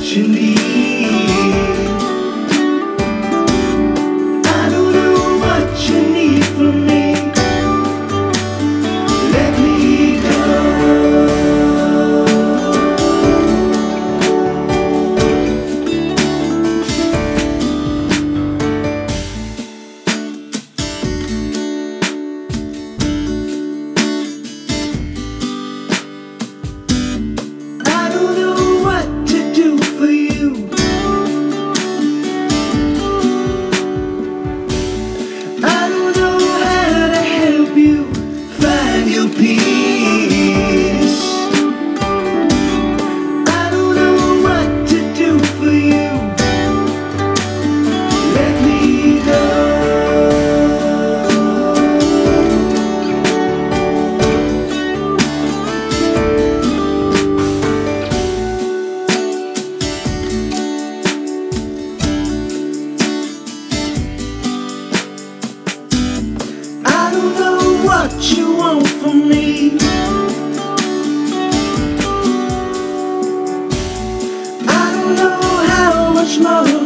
you need. I don't know what you need from me. Let me go. I don't know what to do for you. I don't know how to help you find your peace. I don't know what to do for you. Let me go. I don't know what you want from me. I don't know how much more